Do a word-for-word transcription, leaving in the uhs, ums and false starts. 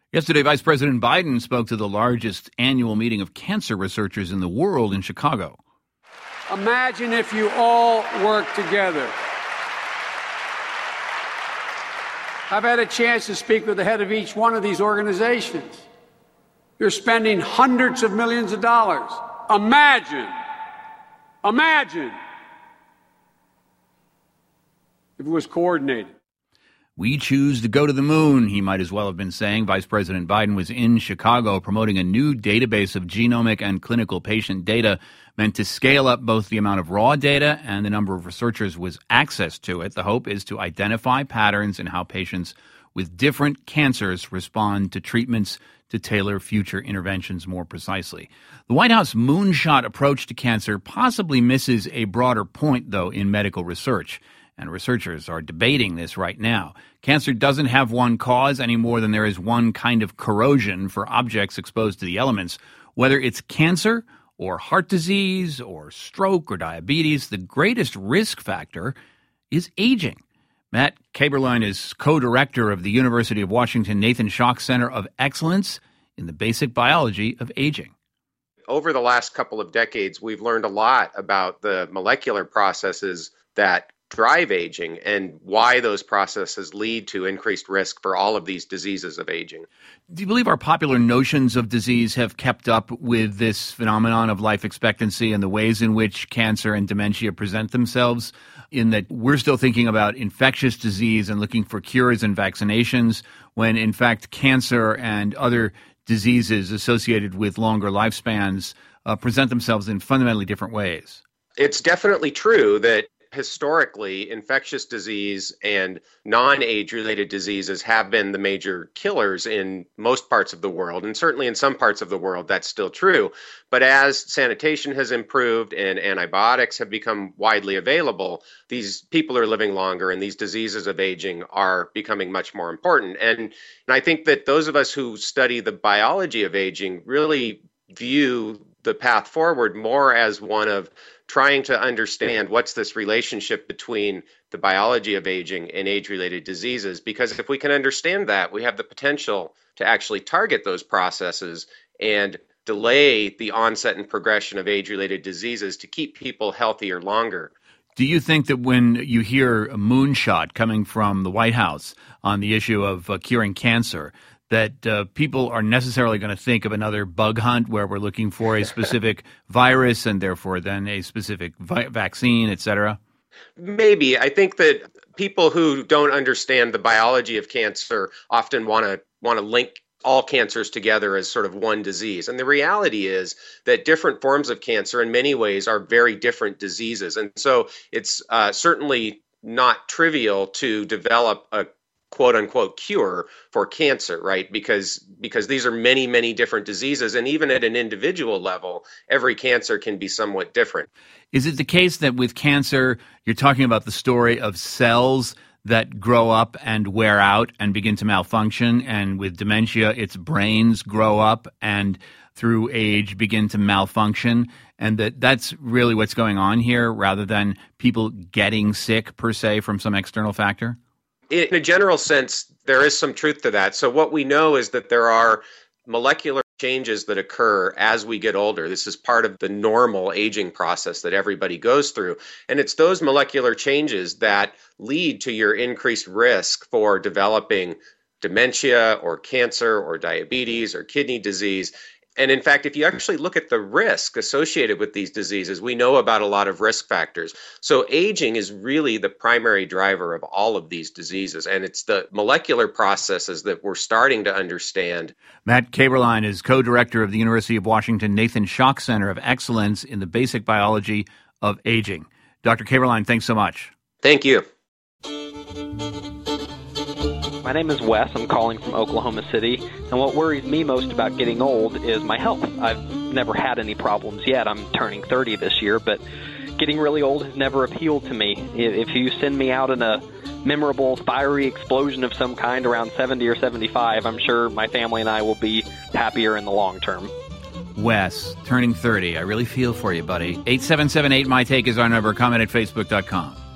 Yesterday, Vice President Biden spoke to the largest annual meeting of cancer researchers in the world in Chicago. Imagine if you all worked together. I've had a chance to speak with the head of each one of these organizations. You're spending hundreds of millions of dollars. Imagine, imagine if it was coordinated. We choose to go to the moon, he might as well have been saying. Vice President Biden was in Chicago promoting a new database of genomic and clinical patient data meant to scale up both the amount of raw data and the number of researchers with access to it. The hope is to identify patterns in how patients with different cancers respond to treatments to tailor future interventions more precisely. The White House moonshot approach to cancer possibly misses a broader point, though, in medical research. And researchers are debating this right now. Cancer doesn't have one cause any more than there is one kind of corrosion for objects exposed to the elements. Whether it's cancer or heart disease or stroke or diabetes, the greatest risk factor is aging. Matt Kaeberlein is co-director of the University of Washington Nathan Schock Center of Excellence in the Basic Biology of Aging. Over the last couple of decades, we've learned a lot about the molecular processes that drive aging and why those processes lead to increased risk for all of these diseases of aging. Do you believe our popular notions of disease have kept up with this phenomenon of life expectancy and the ways in which cancer and dementia present themselves, in that we're still thinking about infectious disease and looking for cures and vaccinations, when in fact cancer and other diseases associated with longer lifespans uh, present themselves in fundamentally different ways? It's definitely true that historically, infectious disease and non-age-related diseases have been the major killers in most parts of the world, and certainly in some parts of the world that's still true. But as sanitation has improved and antibiotics have become widely available, these people are living longer and these diseases of aging are becoming much more important. And, and I think that those of us who study the biology of aging really view the path forward more as one of trying to understand what's this relationship between the biology of aging and age-related diseases. Because if we can understand that, we have the potential to actually target those processes and delay the onset and progression of age-related diseases to keep people healthier longer. Do you think that when you hear a moonshot coming from the White House on the issue of uh, curing cancer, that uh, people are necessarily going to think of another bug hunt where we're looking for a specific virus and therefore then a specific vi- vaccine, et cetera? Maybe. I think that people who don't understand the biology of cancer often want to want to link all cancers together as sort of one disease. And the reality is that different forms of cancer in many ways are very different diseases. And so it's uh, certainly not trivial to develop a quote unquote cure for cancer, right? Because because these are many, many different diseases. And even at an individual level, every cancer can be somewhat different. Is it the case that with cancer, you're talking about the story of cells that grow up and wear out and begin to malfunction? And with dementia, its brains grow up and through age begin to malfunction? And that that's really what's going on here rather than people getting sick per se from some external factor? In a general sense, there is some truth to that. So what we know is that there are molecular changes that occur as we get older. This is part of the normal aging process that everybody goes through. And it's those molecular changes that lead to your increased risk for developing dementia or cancer or diabetes or kidney disease. And in fact, if you actually look at the risk associated with these diseases, we know about a lot of risk factors. So aging is really the primary driver of all of these diseases. And it's the molecular processes that we're starting to understand. Matt Kaeberlein is co-director of the University of Washington Nathan Schock Center of Excellence in the Basic Biology of Aging. Doctor Kaeberlein, thanks so much. Thank you. My name is Wes. I'm calling from Oklahoma City, and what worries me most about getting old is my health. I've never had any problems yet. I'm turning thirty this year, but getting really old has never appealed to me. If you send me out in a memorable, fiery explosion of some kind around seventy or seventy-five, I'm sure my family and I will be happier in the long term. Wes, turning thirty. I really feel for you, buddy. eight seven seven eight, my take is our number. Comment at facebook dot com.